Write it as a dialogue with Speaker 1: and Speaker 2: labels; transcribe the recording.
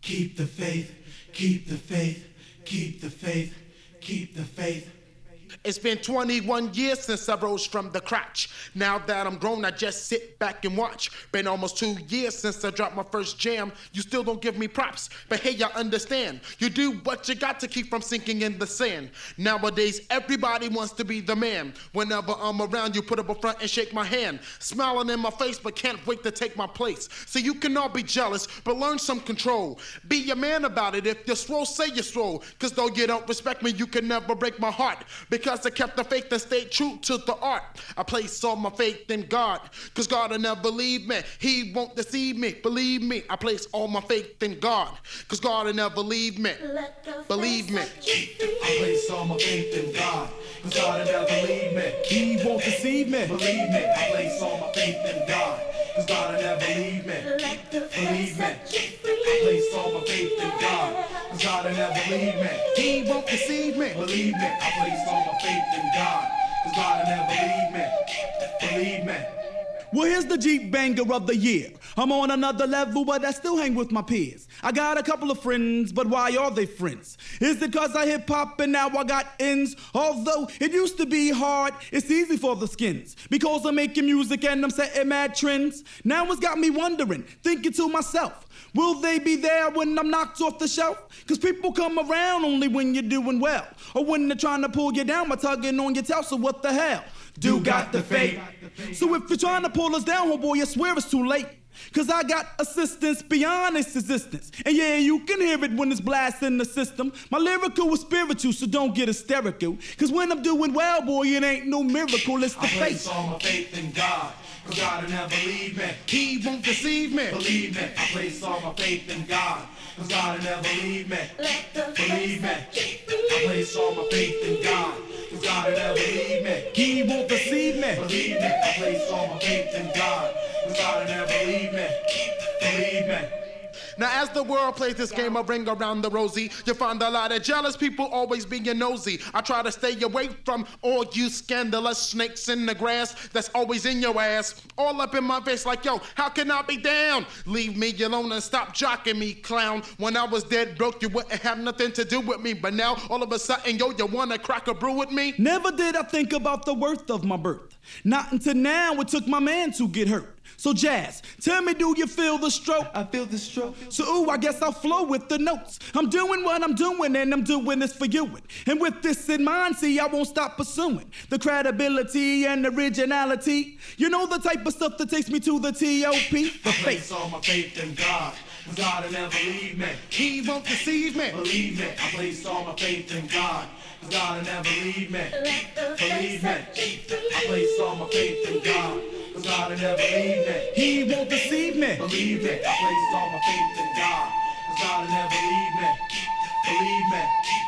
Speaker 1: keep the faith, keep the faith, keep the faith, keep the faith.
Speaker 2: It's been 21 years since I rose from the crotch. Now that I'm grown, I just sit back and watch. Been almost 2 years since I dropped my first jam. You still don't give me props, but hey, I understand. You do what you got to keep from sinking in the sand. Nowadays, everybody wants to be the man. Whenever I'm around, you put up a front and shake my hand. Smiling in my face, but can't wait to take my place. So you can all be jealous, but learn some control. Be a man about it. If you're swole, say you're swole. Cause though you don't respect me, you can never break my heart. Because I kept the faith and stayed true to the art. I place all my faith in God, cause God will never leave me. He won't deceive me, believe me. I place all my faith in God, cause God will never leave me. Believe me.
Speaker 1: I place all my faith in God, cause God will never leave me. He won't deceive me, believe me. I place all my faith in God, cause God will never leave me. Believe me. I place all my faith in God, cause God will never leave me.
Speaker 2: He won't deceive me,
Speaker 1: believe me. I place all my faith in God, cause God will never leave me. Believe me.
Speaker 3: Well, here's the Jeep banger of the year. I'm on another level, but I still hang with my peers. I got a couple of friends, but why are they friends? Is it cause I hip hop and now I got ends? Although it used to be hard, it's easy for the skins. Because I'm making music and I'm setting mad trends. Now it's got me wondering, thinking to myself, will they be there when I'm knocked off the shelf? Cause people come around only when you're doing well. Or when they're trying to pull you down by tugging on your tail, so what the hell?
Speaker 1: Do got the faith.
Speaker 3: So if you're trying to pull us down, homeboy, I swear it's too late. Cause I got assistance beyond its existence. And yeah, you can hear it when it's blasting the system. My lyrical is spiritual, so don't get hysterical. Cause when I'm doing well, boy, it ain't no miracle, it's the faith.
Speaker 1: I place all my faith in God, cause God will never leave me.
Speaker 2: He won't deceive me,
Speaker 1: believe me. I place all my faith in God, cause God will never leave me. Believe me. I place all my faith in God, cause God will never leave me.
Speaker 3: He won't deceive me,
Speaker 1: believe me. I place all my faith in God, cause God will never leave me. Believe me.
Speaker 2: Now as the world plays this game of Ring Around the Rosie, you find a lot of jealous people always being nosy. I try to stay away from all you scandalous snakes in the grass that's always in your ass. All up in my face like, yo, how can I be down? Leave me alone and stop jocking me, clown. When I was dead broke, you wouldn't have nothing to do with me. But now, all of a sudden, yo, you wanna crack a brew with me?
Speaker 3: Never did I think about the worth of my birth. Not until now it took my man to get hurt. So Jazz, tell me, do you feel the stroke?
Speaker 1: I feel the stroke.
Speaker 3: So ooh, I guess I'll flow with the notes. I'm doing what I'm doing and I'm doing this for you. And with this in mind, see, I won't stop pursuing the credibility and originality. You know the type of stuff that takes me to the T.O.P.
Speaker 1: The faith. All my faith in God, cause God will never leave me.
Speaker 2: He won't deceive me,
Speaker 1: believe me. I place all my faith in God, cause God will never leave me. Believe me. I place all my faith in God, cause God will never leave me.
Speaker 3: He won't deceive me,
Speaker 1: believe me. I place all my faith in God, cause God will never leave me. Believe me.